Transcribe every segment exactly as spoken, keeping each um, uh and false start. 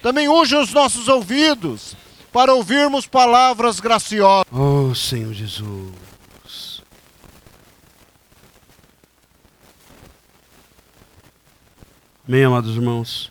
Também unge os nossos ouvidos para ouvirmos palavras graciosas. Oh, Senhor Jesus. Amém, amados irmãos.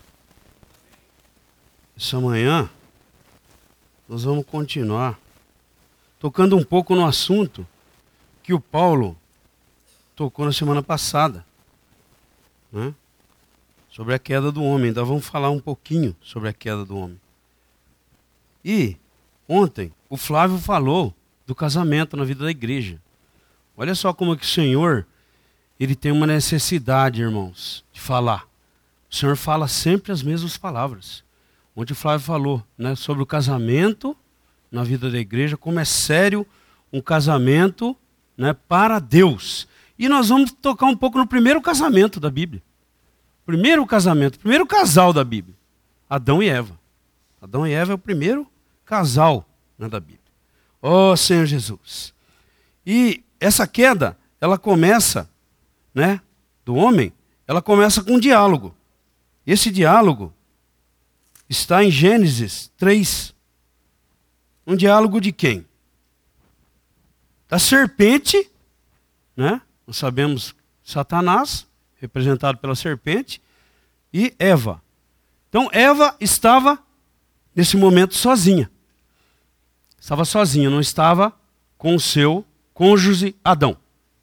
Essa manhã nós vamos continuar tocando um pouco no assunto que o Paulo tocou na semana passada, né? Sobre a queda do homem. Ainda vamos falar um pouquinho sobre a queda do homem. E ontem o Flávio falou do casamento na vida da igreja. Olha só como é que o Senhor, ele tem uma necessidade, irmãos, de falar. O Senhor fala sempre as mesmas palavras. Ontem o Flávio falou, né, sobre o casamento na vida da igreja, como é sério um casamento, né, para Deus. E nós vamos tocar um pouco no primeiro casamento da Bíblia. Primeiro casamento, primeiro casal da Bíblia. Adão e Eva. Adão e Eva é o primeiro casal, né, da Bíblia. Oh, Senhor Jesus. E essa queda, ela começa, né, do homem, ela começa com um diálogo. Esse diálogo está em Gênesis três. Um diálogo de quem? Da serpente, né? Nós sabemos Satanás, representado pela serpente, e Eva. Então Eva estava, nesse momento, sozinha. Estava sozinha, não estava com o seu cônjuge Adão.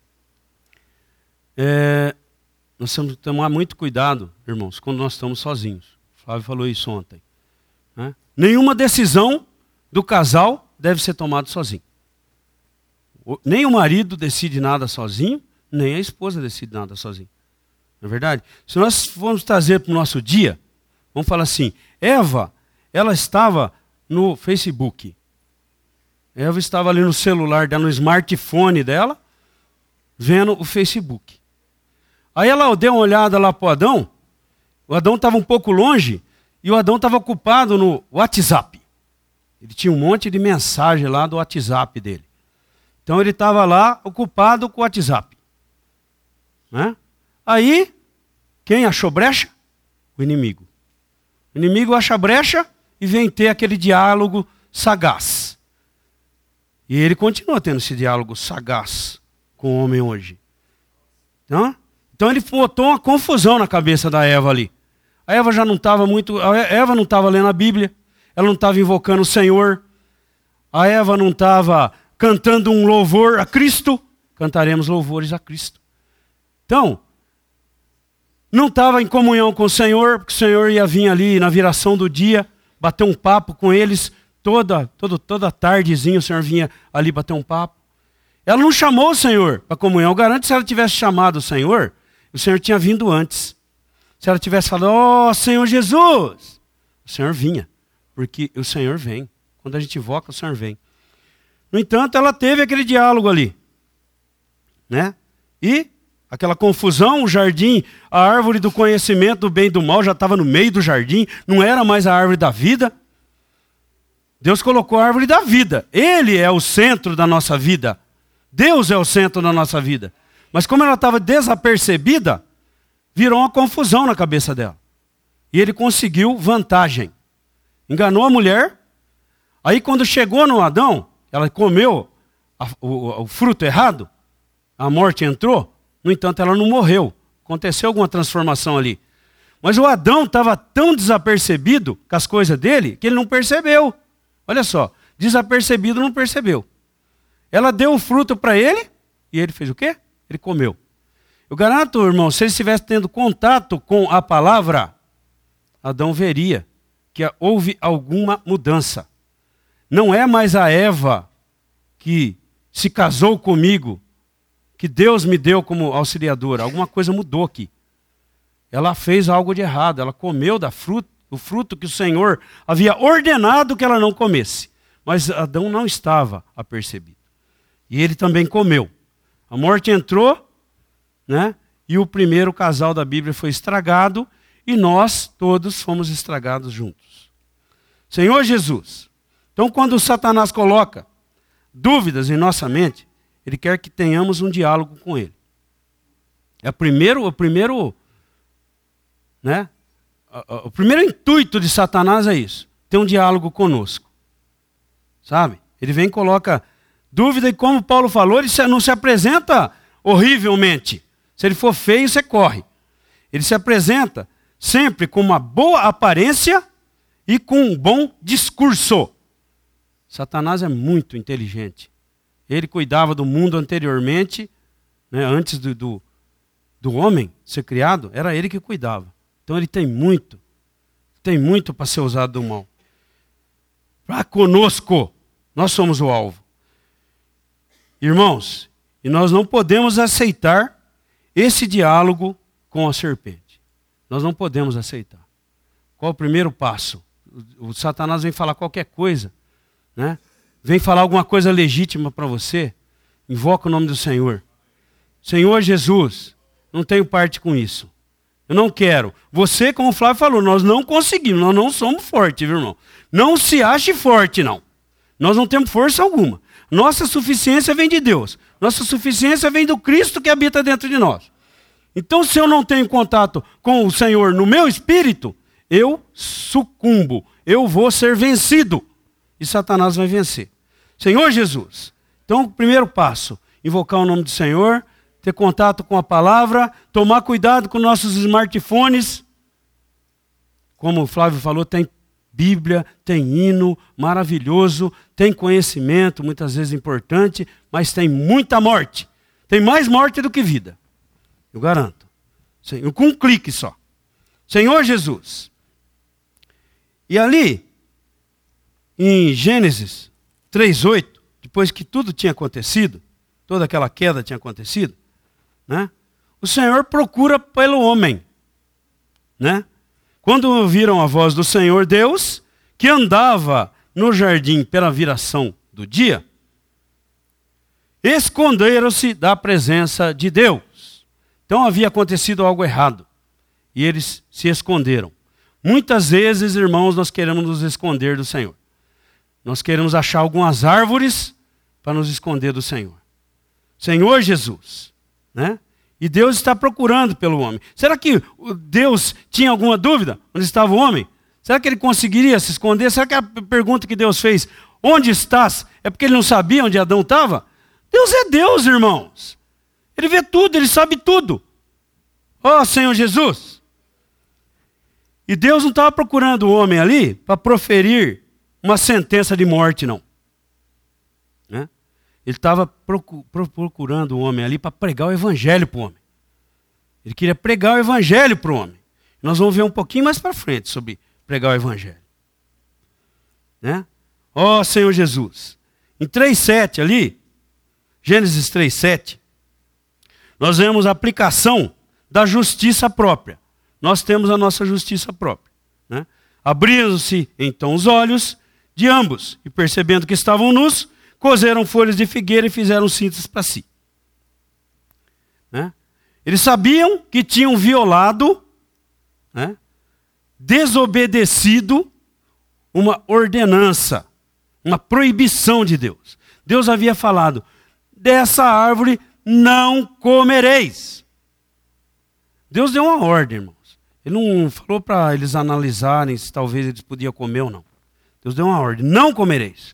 É, nós temos que tomar muito cuidado, irmãos, quando nós estamos sozinhos. O Flávio falou isso ontem, né? Nenhuma decisão do casal deve ser tomada sozinho. Nem o marido decide nada sozinho, nem a esposa decide nada sozinho. Não é verdade? Se nós formos trazer para o nosso dia, vamos falar assim, Eva, ela estava no Facebook. Eva estava ali no celular dela, no smartphone dela, vendo o Facebook. Aí ela deu uma olhada lá para o Adão, o Adão estava um pouco longe, e o Adão estava ocupado no WhatsApp. Ele tinha um monte de mensagem lá do WhatsApp dele. Então ele estava lá ocupado com o WhatsApp. Né? Aí, quem achou brecha? O inimigo. O inimigo acha brecha e vem ter aquele diálogo sagaz. E ele continua tendo esse diálogo sagaz com o homem hoje. Então, então ele botou uma confusão na cabeça da Eva ali. A Eva já não estava muito... A Eva não estava lendo a Bíblia. Ela não estava invocando o Senhor. A Eva não estava cantando um louvor a Cristo. Cantaremos louvores a Cristo. Então, não estava em comunhão com o Senhor, porque o Senhor ia vir ali na viração do dia, bater um papo com eles, toda, toda, toda tardezinha o Senhor vinha ali bater um papo. Ela não chamou o Senhor para comunhão. Eu garanto que se ela tivesse chamado o Senhor, o Senhor tinha vindo antes. Se ela tivesse falado, ó oh, Senhor Jesus, o Senhor vinha, porque o Senhor vem. Quando a gente invoca, o Senhor vem. No entanto, ela teve aquele diálogo ali, né? E aquela confusão, o jardim, a árvore do conhecimento do bem e do mal já estava no meio do jardim, não era mais a árvore da vida. Deus colocou a árvore da vida. Ele é o centro da nossa vida. Deus é o centro da nossa vida. Mas como ela estava desapercebida, virou uma confusão na cabeça dela. E ele conseguiu vantagem. Enganou a mulher. Aí quando chegou no Adão, ela comeu a, o, o fruto errado, a morte entrou. No entanto, ela não morreu. Aconteceu alguma transformação ali. Mas o Adão estava tão desapercebido com as coisas dele, que ele não percebeu. Olha só, desapercebido não percebeu. Ela deu o fruto para ele, e ele fez o quê? Ele comeu. Eu garanto, irmão, se ele estivesse tendo contato com a palavra, Adão veria que houve alguma mudança. Não é mais a Eva que se casou comigo, que Deus me deu como auxiliadora. Alguma coisa mudou aqui. Ela fez algo de errado. Ela comeu da fruto, o fruto que o Senhor havia ordenado que ela não comesse. Mas Adão não estava apercebido. E ele também comeu. A morte entrou, né? E o primeiro casal da Bíblia foi estragado. E nós todos fomos estragados juntos. Senhor Jesus. Então quando Satanás coloca dúvidas em nossa mente, ele quer que tenhamos um diálogo com ele. É o primeiro, o primeiro, né, o primeiro intuito de Satanás é isso, ter um diálogo conosco. Sabe? Ele vem e coloca dúvida e, como Paulo falou, ele não se apresenta horrivelmente. Se ele for feio, você corre. Ele se apresenta sempre com uma boa aparência e com um bom discurso. Satanás é muito inteligente. Ele cuidava do mundo anteriormente, né, antes do, do, do homem ser criado, era ele que cuidava. Então ele tem muito, tem muito para ser usado do mal. Para conosco, nós somos o alvo. Irmãos, e nós não podemos aceitar esse diálogo com a serpente. Nós não podemos aceitar. Qual o primeiro passo? O, o Satanás vem falar qualquer coisa, né? Vem falar alguma coisa legítima para você, invoca o nome do Senhor. Senhor Jesus, não tenho parte com isso. Eu não quero. Você, como o Flávio falou, nós não conseguimos, nós não somos fortes, viu, irmão? Não se ache forte, não. Nós não temos força alguma. Nossa suficiência vem de Deus. Nossa suficiência vem do Cristo que habita dentro de nós. Então, se eu não tenho contato com o Senhor no meu espírito, eu sucumbo, eu vou ser vencido. E Satanás vai vencer. Senhor Jesus. Então, o primeiro passo, invocar o nome do Senhor, ter contato com a palavra, tomar cuidado com nossos smartphones. Como o Flávio falou, tem Bíblia, tem hino maravilhoso, tem conhecimento, muitas vezes importante, mas tem muita morte. Tem mais morte do que vida. Eu garanto. Com um clique só. Senhor Jesus. E ali, em Gênesis três, oito, depois que tudo tinha acontecido, toda aquela queda tinha acontecido, né? O Senhor procura pelo homem, né? Quando ouviram a voz do Senhor Deus, que andava no jardim pela viração do dia, esconderam-se da presença de Deus. Então havia acontecido algo errado, e eles se esconderam. Muitas vezes, irmãos, nós queremos nos esconder do Senhor. Nós queremos achar algumas árvores para nos esconder do Senhor. Senhor Jesus, né? E Deus está procurando pelo homem. Será que Deus tinha alguma dúvida onde estava o homem? Será que ele conseguiria se esconder? Será que a pergunta que Deus fez, onde estás, é porque ele não sabia onde Adão estava? Deus é Deus, irmãos. Ele vê tudo, ele sabe tudo. Ó, Senhor Jesus. E Deus não estava procurando o homem ali para proferir uma sentença de morte, não. Né? Ele estava procurando o homem ali para pregar o evangelho para o homem. Ele queria pregar o evangelho para o homem. Nós vamos ver um pouquinho mais para frente sobre pregar o evangelho. Né? Ó Senhor Jesus. Em três sete ali, Gênesis três sete, nós vemos a aplicação da justiça própria. Nós temos a nossa justiça própria. Né? Abriram-se então os olhos de ambos, e percebendo que estavam nus, coseram folhas de figueira e fizeram cintas para si. Né? Eles sabiam que tinham violado, né, desobedecido uma ordenança, uma proibição de Deus. Deus havia falado, dessa árvore não comereis. Deus deu uma ordem, irmãos. Ele não falou para eles analisarem se talvez eles podiam comer ou não. Deus deu uma ordem, não comereis.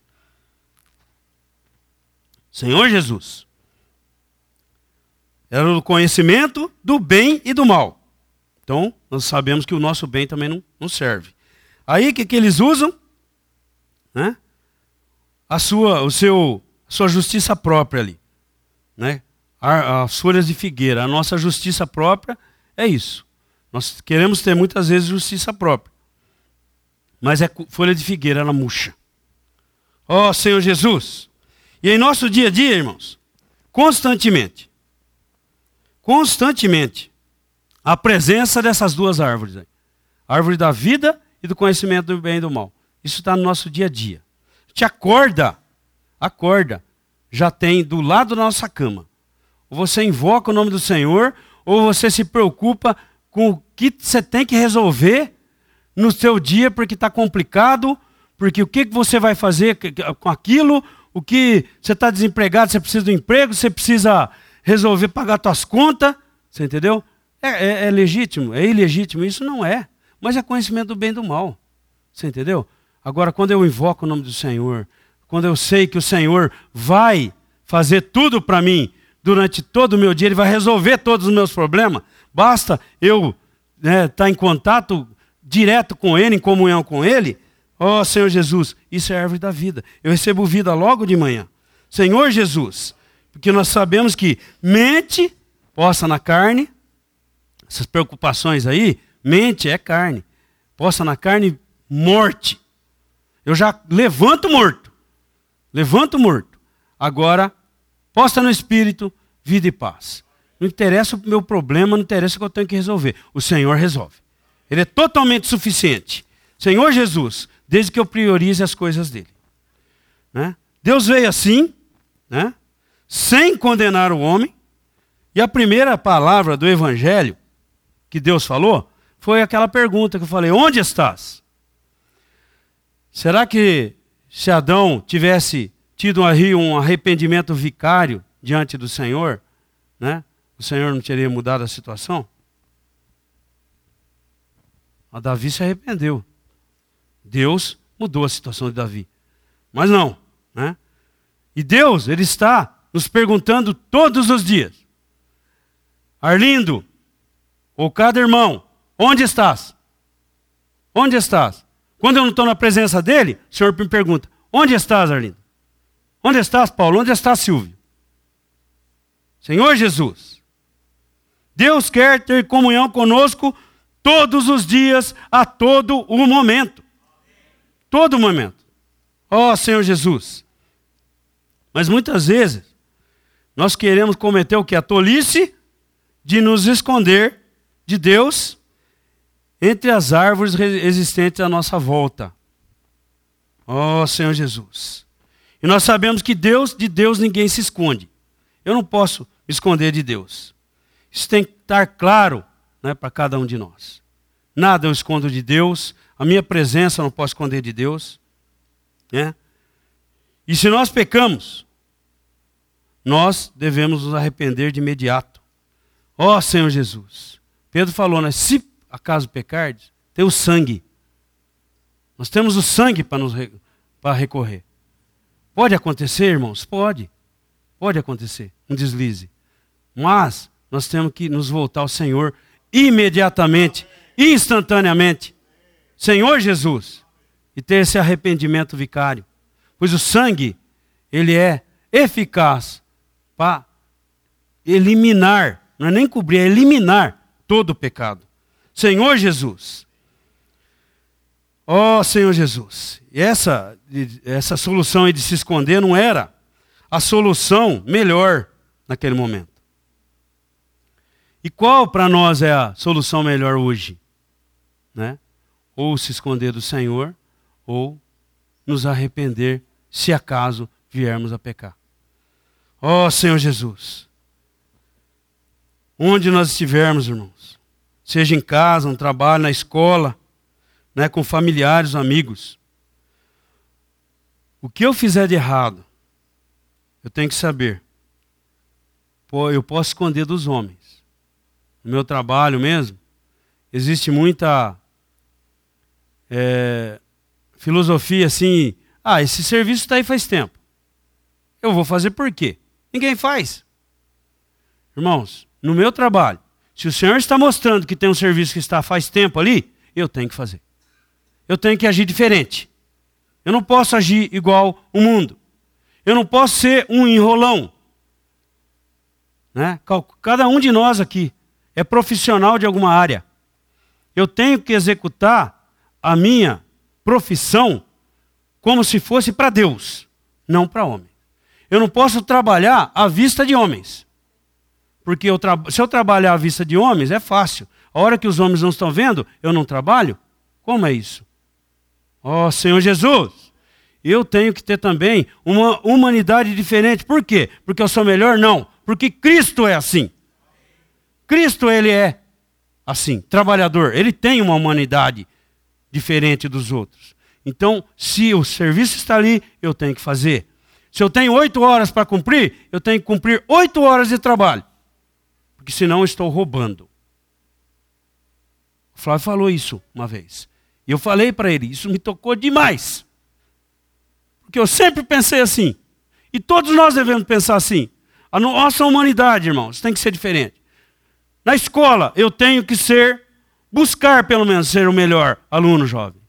Senhor Jesus. Era o conhecimento do bem e do mal. Então, nós sabemos que o nosso bem também não, não serve. Aí, o que, que eles usam? Né? A sua, o seu, a sua justiça própria ali. Né? As folhas de figueira. A nossa justiça própria é isso. Nós queremos ter muitas vezes justiça própria. Mas é folha de figueira, ela murcha. Ó Senhor Jesus. E em nosso dia a dia, irmãos, constantemente, constantemente, a presença dessas duas árvores aí. A árvore da vida e do conhecimento do bem e do mal. Isso está no nosso dia a dia. Te acorda, acorda, já tem do lado da nossa cama. Ou você invoca o nome do Senhor, ou você se preocupa com o que você tem que resolver no seu dia, porque está complicado, porque o que você vai fazer com aquilo, o que você está desempregado, você precisa do emprego, você precisa resolver pagar suas contas, você entendeu? É, é, é legítimo, é ilegítimo, isso não é. mas é conhecimento do bem e do mal. Você entendeu? Agora, quando eu invoco o nome do Senhor, quando eu sei que o Senhor vai fazer tudo para mim durante todo o meu dia, Ele vai resolver todos os meus problemas, basta eu né, estar em contato direto com Ele, em comunhão com Ele. Ó Senhor Jesus, isso é a árvore da vida. Eu recebo vida logo de manhã. Senhor Jesus, porque nós sabemos que mente possa na carne, essas preocupações aí, mente é carne. Possa na carne, morte. Eu já levanto morto. Levanto morto. Agora, posta no espírito, vida e paz. Não interessa o meu problema, não interessa o que eu tenho que resolver. O Senhor resolve. Ele é totalmente suficiente. Senhor Jesus, desde que eu priorize as coisas dele. Né? Deus veio assim, né? Sem condenar o homem. E a primeira palavra do evangelho que Deus falou foi aquela pergunta que eu falei: onde estás? Será que se Adão tivesse tido aí um arrependimento vicário diante do Senhor, né, o Senhor não teria mudado a situação? A Davi se arrependeu. Deus mudou a situação de Davi. Mas não, né? E Deus, Ele está nos perguntando todos os dias: Arlindo, ou cada irmão, onde estás? Onde estás? Quando eu não estou na presença dele, o Senhor me pergunta: onde estás, Arlindo? Onde estás, Paulo? Onde estás, Silvio? Senhor Jesus, Deus quer ter comunhão conosco todos os dias, a todo o momento. Todo momento. Ó Senhor Jesus. Mas muitas vezes, nós queremos cometer o que? A tolice de nos esconder de Deus entre as árvores existentes à nossa volta. Ó Senhor Jesus. E nós sabemos que Deus, de Deus ninguém se esconde. Eu não posso me esconder de Deus. Isso tem que estar claro, né, para cada um de nós. Nada eu escondo de Deus. A minha presença eu não posso esconder de Deus. Né? E se nós pecamos, nós devemos nos arrepender de imediato. Ó Senhor Jesus. Pedro falou, né? Se acaso pecardes, tem o sangue. Nós temos o sangue para nos re... para recorrer. Pode acontecer, irmãos? Pode. Pode acontecer. Um deslize. Mas nós temos que nos voltar ao Senhor imediatamente, instantaneamente. Senhor Jesus. E ter esse arrependimento vicário. Pois o sangue, ele é eficaz para eliminar, não é nem cobrir, é eliminar todo o pecado. Senhor Jesus. Ó Senhor Jesus. E essa, essa solução aí de se esconder não era a solução melhor naquele momento. E qual para nós é a solução melhor hoje? Né? Ou se esconder do Senhor, ou nos arrepender se acaso viermos a pecar. Ó Senhor Jesus. Onde nós estivermos, irmãos, seja em casa, no trabalho, na escola, né, com familiares, amigos, o que eu fizer de errado, eu tenho que saber. Pô, eu posso esconder dos homens. No meu trabalho mesmo, existe muita é, filosofia assim: ah, esse serviço está aí faz tempo. Eu vou fazer por quê? Ninguém faz. Irmãos, no meu trabalho, se o Senhor está mostrando que tem um serviço que está faz tempo ali, eu tenho que fazer. Eu tenho que agir diferente. Eu não posso agir igual o mundo. Eu não posso ser um enrolão. Né? Cada um de nós aqui é profissional de alguma área. Eu tenho que executar a minha profissão como se fosse para Deus, não para homem. Eu não posso trabalhar à vista de homens. Porque eu tra... se eu trabalhar à vista de homens, é fácil. A hora que os homens não estão vendo, eu não trabalho? Como é isso? Ó Senhor Jesus, eu tenho que ter também uma humanidade diferente. Por quê? Porque eu sou melhor? Não. Porque Cristo é assim. Cristo, ele é assim, trabalhador. Ele tem uma humanidade diferente dos outros. Então, se o serviço está ali, eu tenho que fazer. Se eu tenho oito horas para cumprir, eu tenho que cumprir oito horas de trabalho. Porque senão eu estou roubando. O Flávio falou isso uma vez. E eu falei para ele, isso me tocou demais. Porque eu sempre pensei assim. E todos nós devemos pensar assim. A nossa humanidade, irmãos, tem que ser diferente. Na escola, eu tenho que ser, buscar pelo menos ser o melhor aluno jovem.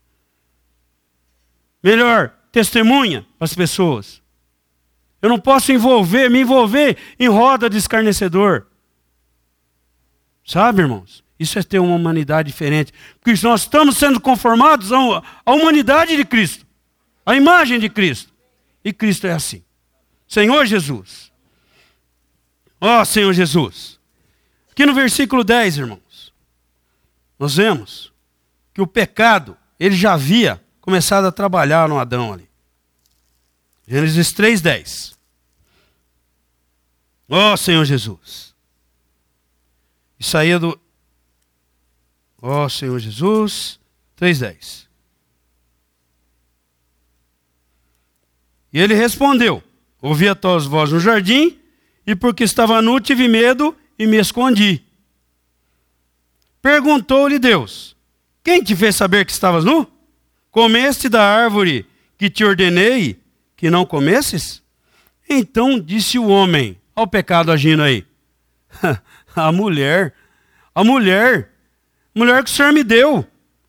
Melhor testemunha para as pessoas. Eu não posso envolver, me envolver em roda de escarnecedor. Sabe, irmãos? Isso é ter uma humanidade diferente. Porque nós estamos sendo conformados à humanidade de Cristo. À imagem de Cristo. E Cristo é assim. Senhor Jesus. Ó Senhor Jesus. Aqui no versículo dez, irmãos. Nós vemos que o pecado, ele já havia começado a trabalhar no Adão ali. Gênesis três, dez. Ó Senhor Jesus. Isso aí é do... Ó Senhor Jesus. três, dez. E ele respondeu. Ouvi a tua voz no jardim, e porque estava nu tive medo e me escondi. Perguntou-lhe Deus. Quem te fez saber que estavas nu? Comeste da árvore que te ordenei que não comesses? Então disse o homem, olha o pecado agindo aí. A mulher, a mulher, a mulher que o Senhor me deu.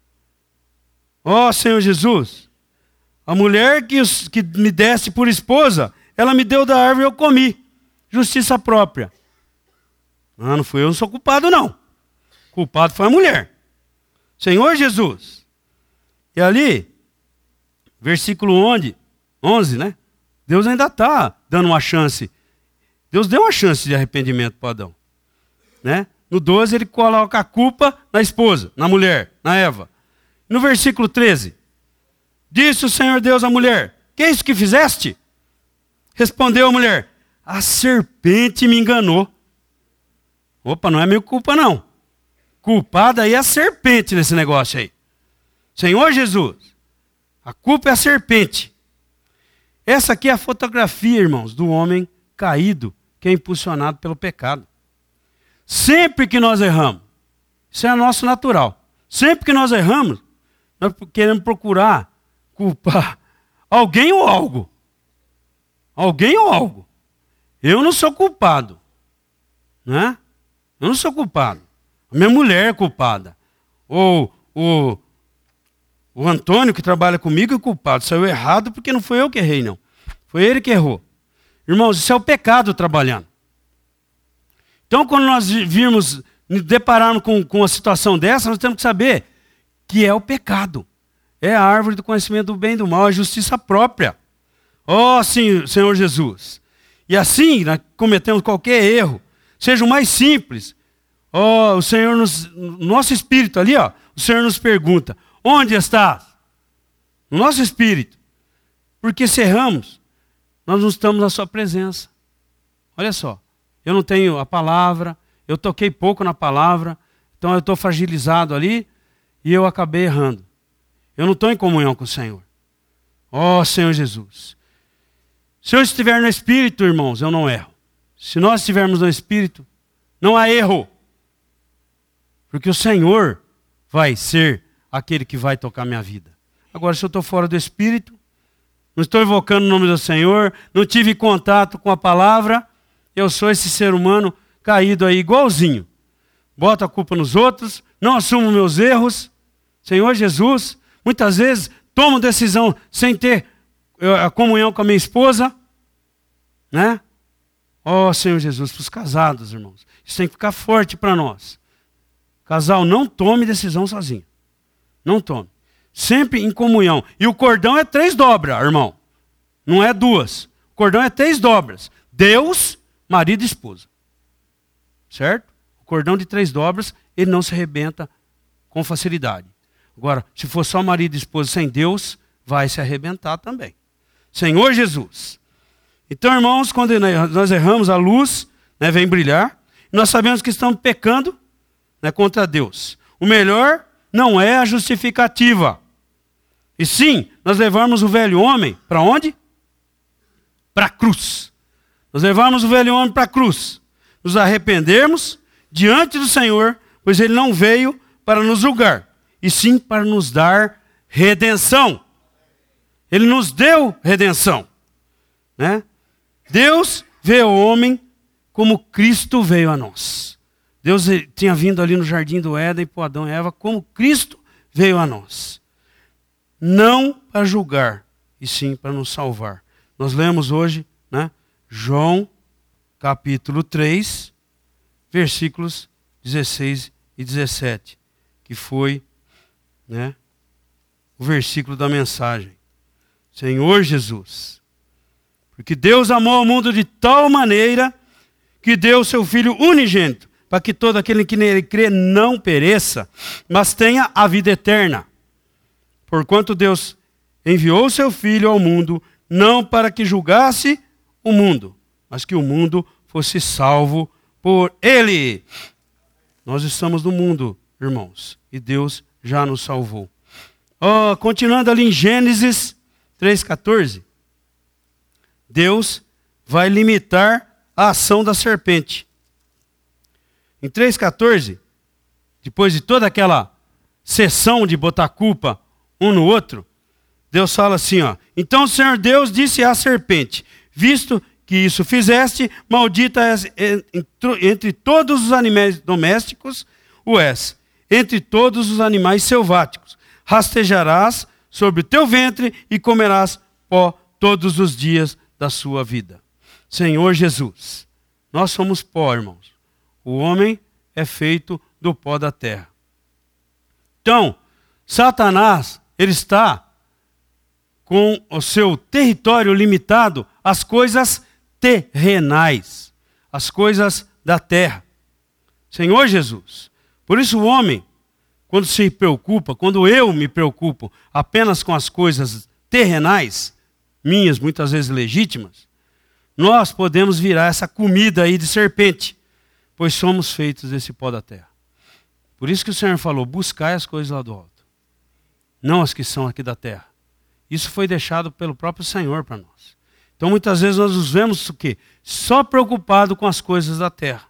Ó oh, Senhor Jesus, a mulher que, os, que me desse por esposa, ela me deu da árvore e eu comi. Justiça própria. Ah, não fui eu, não sou culpado não. Culpado foi a mulher. Senhor Jesus. E ali, versículo onze, né? Deus ainda está dando uma chance. Deus deu uma chance de arrependimento para Adão. Né? No doze ele coloca a culpa na esposa, na mulher, na Eva. No versículo treze. Disse o Senhor Deus à mulher, que é isso que fizeste? Respondeu a mulher, a serpente me enganou. Opa, não é minha culpa não. Culpada aí é a serpente nesse negócio aí. Senhor Jesus, a culpa é a serpente. Essa aqui é a fotografia, irmãos, do homem caído, que é impulsionado pelo pecado. Sempre que nós erramos, isso é nosso natural. Sempre que nós erramos, nós queremos procurar culpar alguém ou algo. Alguém ou algo. Eu não sou culpado. Né? Eu não sou culpado. A minha mulher é culpada. Ou o, o Antônio, que trabalha comigo, é culpado. Saiu errado porque não foi eu que errei, não. Foi ele que errou. Irmãos, isso é o pecado trabalhando. Então, quando nós virmos, depararmos com, com uma situação dessa, nós temos que saber que é o pecado. É a árvore do conhecimento do bem e do mal, a justiça própria. Ó, oh, sim, Senhor Jesus. E assim, nós cometemos qualquer erro, seja o mais simples. Ó, oh, o Senhor nos, no nosso espírito ali, ó, o Senhor nos pergunta, onde estás? No nosso espírito. Porque se erramos, nós não estamos na sua presença. Olha só. Eu não tenho a palavra, eu toquei pouco na palavra, então eu estou fragilizado ali e eu acabei errando. Eu não estou em comunhão com o Senhor. Ó Senhor Jesus. Se eu estiver no Espírito, irmãos, eu não erro. Se nós estivermos no Espírito, não há erro. Porque o Senhor vai ser aquele que vai tocar minha vida. Agora, se eu estou fora do Espírito, não estou invocando o nome do Senhor, não tive contato com a palavra, eu sou esse ser humano caído aí igualzinho. Boto a culpa nos outros, não assumo meus erros. Senhor Jesus, muitas vezes tomo decisão sem ter a comunhão com a minha esposa. Né? Ó Senhor Jesus, para os casados, irmãos. Isso tem que ficar forte para nós. Casal, não tome decisão sozinho. Não tome. Sempre em comunhão. E o cordão é três dobras, irmão. Não é duas. O cordão é três dobras. Deus, marido e esposa. Certo? O cordão de três dobras, ele não se arrebenta com facilidade. Agora, se for só marido e esposa sem Deus, vai se arrebentar também. Senhor Jesus. Então, irmãos, quando nós erramos, a luz, né, vem brilhar. Nós sabemos que estamos pecando, né, contra Deus. O melhor não é a justificativa. E sim, nós levarmos o velho homem para onde? Para a cruz. Nós levarmos o velho homem para a cruz. Nos arrependermos diante do Senhor, pois ele não veio para nos julgar, e sim para nos dar redenção. Ele nos deu redenção, né? Deus vê o homem como Cristo veio a nós. Deus tinha vindo ali no jardim do Éden para Adão e Eva como Cristo veio a nós. Não para julgar, e sim para nos salvar. Nós lemos hoje, né, João capítulo três, versículos dezesseis e dezessete, que foi, né, o versículo da mensagem. Senhor Jesus, porque Deus amou o mundo de tal maneira que deu o seu Filho unigênito, para que todo aquele que nele crê não pereça, mas tenha a vida eterna. Porquanto Deus enviou o seu Filho ao mundo, não para que julgasse o mundo, mas que o mundo fosse salvo por ele. Nós estamos no mundo, irmãos, e Deus já nos salvou. Oh, continuando ali em Gênesis três, quatorze, Deus vai limitar a ação da serpente. Em três, quatorze, depois de toda aquela sessão de botar culpa um no outro, Deus fala assim, ó: então o Senhor Deus disse à serpente, visto que isso fizeste, maldita és entre todos os animais domésticos, o és, entre todos os animais selváticos. Rastejarás sobre o teu ventre e comerás pó todos os dias da sua vida. Senhor Jesus, nós somos pó, irmãos. O homem é feito do pó da terra. Então, Satanás, ele está com o seu território limitado às coisas terrenais, às coisas da terra. Senhor Jesus, por isso o homem, quando se preocupa, quando eu me preocupo apenas com as coisas terrenais, minhas, muitas vezes legítimas, nós podemos virar essa comida aí de serpente, pois somos feitos desse pó da terra. Por isso que o Senhor falou, buscai as coisas lá do alto, não as que são aqui da terra. Isso foi deixado pelo próprio Senhor para nós. Então muitas vezes nós nos vemos o quê? Só preocupado com as coisas da terra.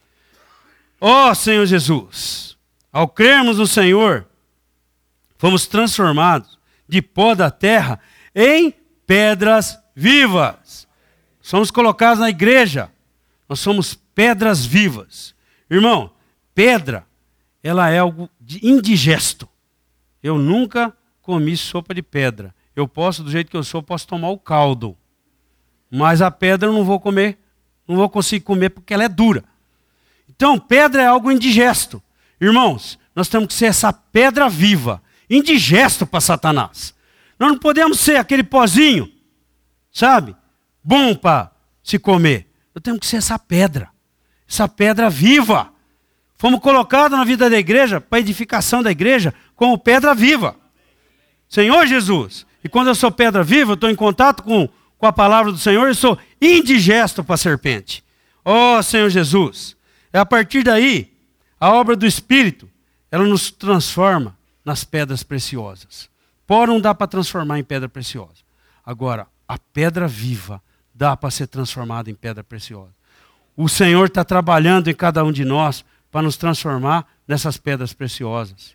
Ó Senhor Jesus, ao crermos no Senhor, fomos transformados de pó da terra em pedras vivas. Somos colocados na igreja, nós somos pedras vivas. Irmão, pedra, ela é algo de indigesto. Eu nunca comi sopa de pedra. Eu posso, do jeito que eu sou, posso tomar o caldo. Mas a pedra eu não vou comer, não vou conseguir comer porque ela é dura. Então, pedra é algo indigesto. Irmãos, nós temos que ser essa pedra viva, indigesto para Satanás. Nós não podemos ser aquele pozinho, sabe? Bom para se comer. Nós temos que ser essa pedra, essa pedra viva. Fomos colocados na vida da igreja, para a edificação da igreja, como pedra viva. Senhor Jesus, e quando eu sou pedra viva, eu estou em contato com, com a palavra do Senhor, eu sou indigesto para a serpente. Ó Senhor Jesus, é a partir daí, a obra do Espírito, ela nos transforma nas pedras preciosas. Pó não dá para transformar em pedra preciosa. Agora, a pedra viva dá para ser transformada em pedra preciosa. O Senhor está trabalhando em cada um de nós para nos transformar nessas pedras preciosas.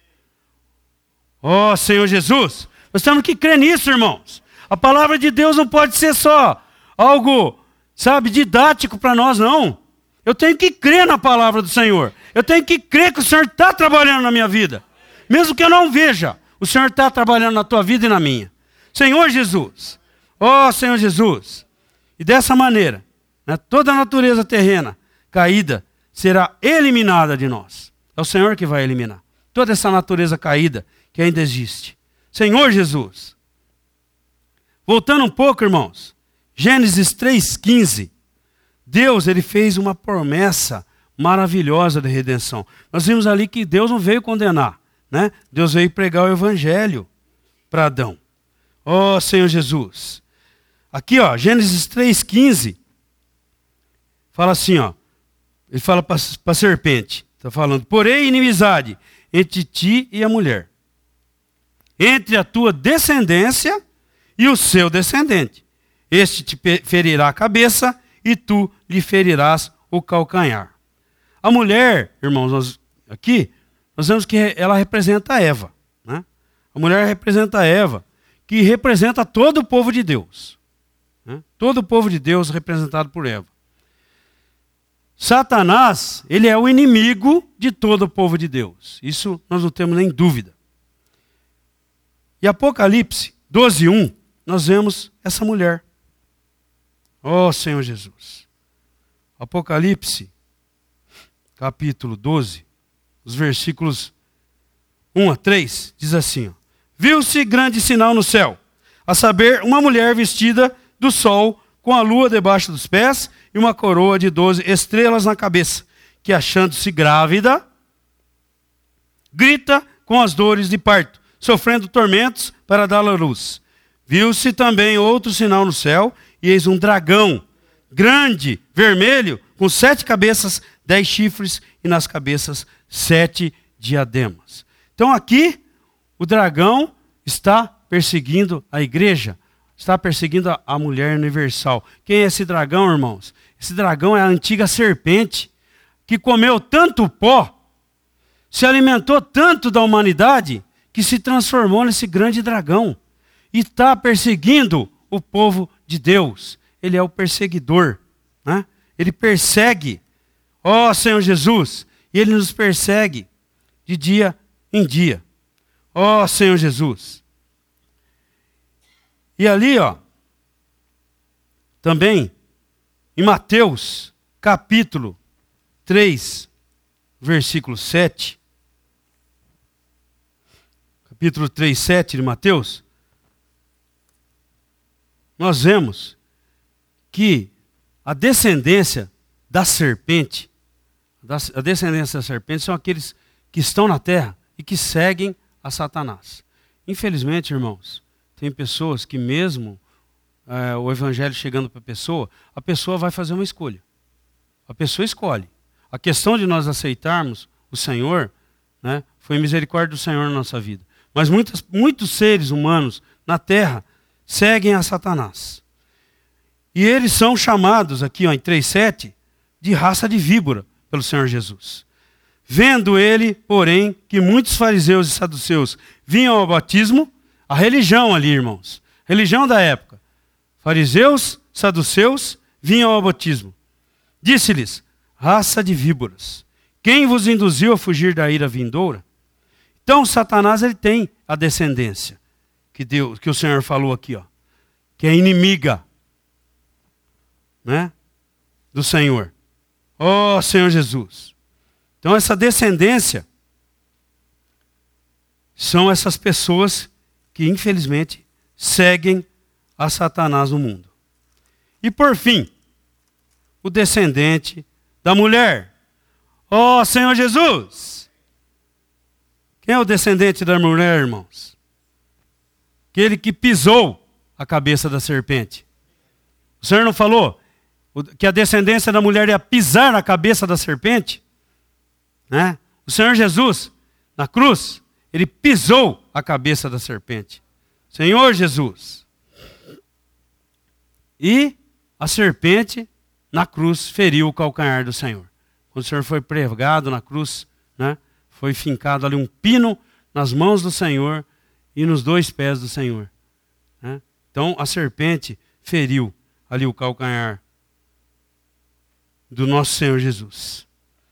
Ó Senhor Jesus, nós temos que crer nisso, irmãos. A palavra de Deus não pode ser só algo, sabe, didático para nós, não. Eu tenho que crer na palavra do Senhor. Eu tenho que crer que o Senhor está trabalhando na minha vida. Mesmo que eu não veja, o Senhor está trabalhando na tua vida e na minha. Senhor Jesus, ó Senhor Jesus. E dessa maneira, né, toda a natureza terrena caída será eliminada de nós. É o Senhor que vai eliminar toda essa natureza caída que ainda existe. Senhor Jesus. Voltando um pouco, irmãos. Gênesis três, quinze. Deus, ele fez uma promessa maravilhosa de redenção. Nós vimos ali que Deus não veio condenar, né? Deus veio pregar o evangelho para Adão. Ó Senhor Jesus. Aqui, ó, Gênesis três, quinze. Fala assim, ó. Ele fala para a serpente. Está falando, porém inimizade entre ti e a mulher, entre a tua descendência e o seu descendente. Este te ferirá a cabeça e tu lhe ferirás o calcanhar. A mulher, irmãos, nós, aqui, nós vemos que ela representa a Eva, né? A mulher representa a Eva, que representa todo o povo de Deus, né? Todo o povo de Deus representado por Eva. Satanás, ele é o inimigo de todo o povo de Deus. Isso nós não temos nem dúvida. E Apocalipse doze, um, nós vemos essa mulher. Ó Senhor Jesus. Apocalipse, capítulo doze, os versículos um a três, diz assim, ó: viu-se grande sinal no céu, a saber, uma mulher vestida do sol, com a lua debaixo dos pés e uma coroa de doze estrelas na cabeça, que achando-se grávida, grita com as dores de parto, sofrendo tormentos para dar à luz. Viu-se também outro sinal no céu, e eis um dragão, grande, vermelho, com sete cabeças, dez chifres, e nas cabeças sete diademas. Então aqui, o dragão está perseguindo a igreja, está perseguindo a, a mulher universal. Quem é esse dragão, irmãos? Esse dragão é a antiga serpente, que comeu tanto pó, se alimentou tanto da humanidade, que se transformou nesse grande dragão. E está perseguindo o povo de Deus. Ele é o perseguidor, né? Ele persegue, ó Senhor Jesus, e Ele nos persegue de dia em dia. Ó Senhor Jesus. E ali, ó, também, em Mateus, capítulo três, versículo sete, capítulo três, sete de Mateus, nós vemos que a descendência da serpente, a descendência da serpente são aqueles que estão na terra e que seguem a Satanás. Infelizmente, irmãos, tem pessoas que mesmo é, o evangelho chegando para a pessoa, a pessoa vai fazer uma escolha. A pessoa escolhe. A questão de nós aceitarmos o Senhor, né, foi misericórdia do Senhor na nossa vida. Mas muitos, muitos seres humanos na terra seguem a Satanás. E eles são chamados aqui ó, em três sete de raça de víbora pelo Senhor Jesus. Vendo ele, porém, que muitos fariseus e saduceus vinham ao batismo, a religião ali, irmãos, religião da época, fariseus, saduceus, vinham ao batismo. Disse-lhes, raça de víboras, quem vos induziu a fugir da ira vindoura? Então, Satanás ele tem a descendência que, Deus, que o Senhor falou aqui, ó, que é inimiga, né, do Senhor. Ó Senhor Jesus. Então, essa descendência são essas pessoas que, infelizmente, seguem a Satanás no mundo. E, por fim, o descendente da mulher. Ó Senhor Jesus. Quem é o descendente da mulher, irmãos? Aquele que pisou a cabeça da serpente. O Senhor não falou que a descendência da mulher ia pisar na cabeça da serpente? Né? O Senhor Jesus, na cruz, ele pisou a cabeça da serpente. Senhor Jesus. E a serpente, na cruz, feriu o calcanhar do Senhor. Quando o Senhor foi pregado na cruz, né, foi fincado ali um pino nas mãos do Senhor e nos dois pés do Senhor. Né? Então a serpente feriu ali o calcanhar do nosso Senhor Jesus.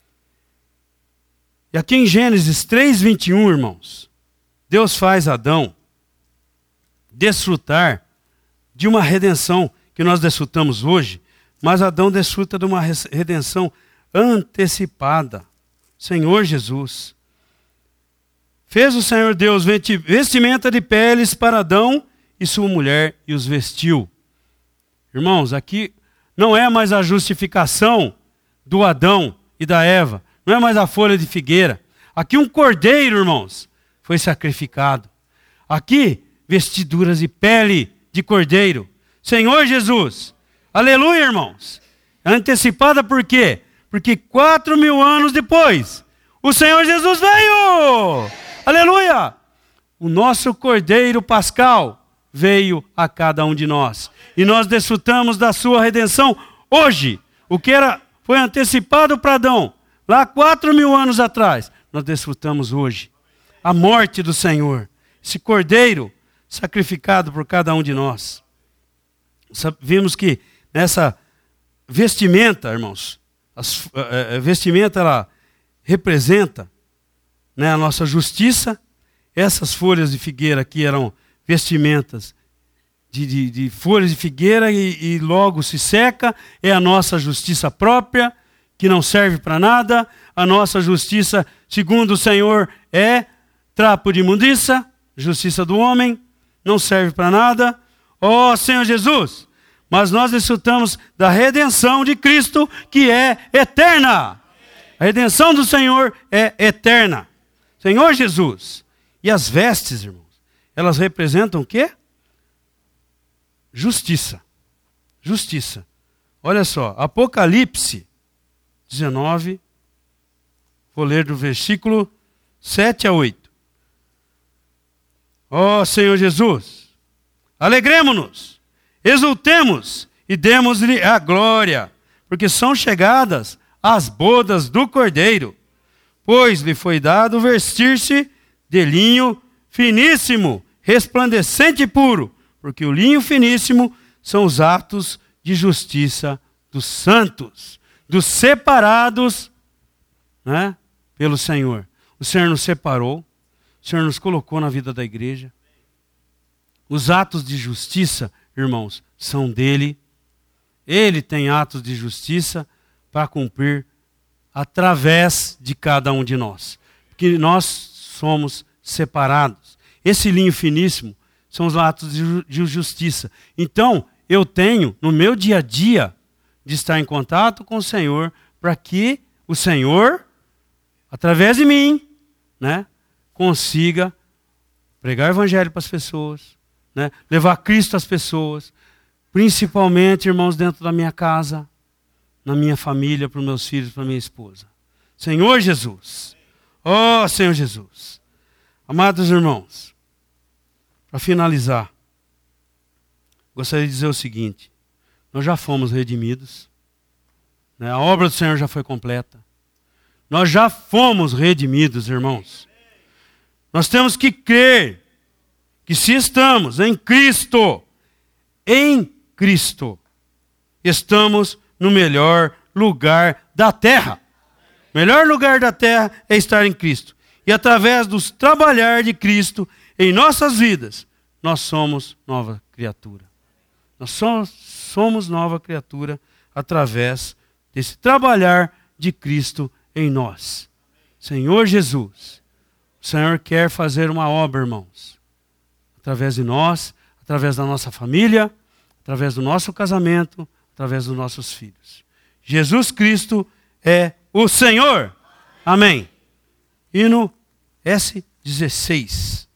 E aqui em Gênesis três, vinte e um, irmãos, Deus faz Adão desfrutar de uma redenção que nós desfrutamos hoje, mas Adão desfruta de uma redenção antecipada. Senhor Jesus. Fez o Senhor Deus vestimenta de peles para Adão e sua mulher e os vestiu. Irmãos, aqui não é mais a justificação do Adão e da Eva, não é mais a folha de figueira. Aqui um cordeiro, irmãos, foi sacrificado. Aqui, vestiduras de pele de cordeiro. Senhor Jesus, aleluia, irmãos. Antecipada por quê? Porque quatro mil anos depois, o Senhor Jesus veio. Aleluia. O nosso cordeiro pascal veio a cada um de nós. E nós desfrutamos da sua redenção hoje. O que era, foi antecipado para Adão, lá quatro mil anos atrás, nós desfrutamos hoje. A morte do Senhor, esse cordeiro sacrificado por cada um de nós. Vimos que nessa vestimenta, irmãos, a vestimenta ela representa, né, a nossa justiça. Essas folhas de figueira aqui eram vestimentas de, de, de folhas de figueira e, e logo se seca. É a nossa justiça própria, que não serve para nada. A nossa justiça, segundo o Senhor, é trapo de imundícia, justiça do homem, não serve para nada. Ó Senhor Jesus, mas nós desfrutamos da redenção de Cristo, que é eterna. A redenção do Senhor é eterna. Senhor Jesus. E as vestes, irmãos, elas representam o quê? Justiça. Justiça. Olha só, Apocalipse dezenove, vou ler do versículo sete a oito. Ó Senhor Jesus, alegremo-nos, exultemos e demos-lhe a glória, porque são chegadas as bodas do Cordeiro, pois lhe foi dado vestir-se de linho finíssimo, resplandecente e puro, porque o linho finíssimo são os atos de justiça dos santos, dos separados, né, pelo Senhor. O Senhor nos separou, o Senhor nos colocou na vida da igreja. Os atos de justiça, irmãos, são dele. Ele tem atos de justiça para cumprir através de cada um de nós. Porque nós somos separados. Esse linho finíssimo são os atos de justiça. Então, eu tenho, no meu dia a dia, de estar em contato com o Senhor, para que o Senhor, através de mim, né, consiga pregar o evangelho para as pessoas, né, levar Cristo às pessoas, principalmente, irmãos, dentro da minha casa, na minha família, para os meus filhos, para a minha esposa. Senhor Jesus. Ó Senhor Jesus. Amados irmãos, para finalizar, gostaria de dizer o seguinte: nós já fomos redimidos, né? A obra do Senhor já foi completa. Nós já fomos redimidos, irmãos. Nós temos que crer que se estamos em Cristo, em Cristo, estamos no melhor lugar da terra. O melhor lugar da terra é estar em Cristo. E através do trabalhar de Cristo em nossas vidas, nós somos nova criatura. Nós somos nova criatura através desse trabalhar de Cristo em nós. Senhor Jesus, o Senhor quer fazer uma obra, irmãos, através de nós, através da nossa família, através do nosso casamento, através dos nossos filhos. Jesus Cristo é o Senhor. Amém. Hino S dezesseis.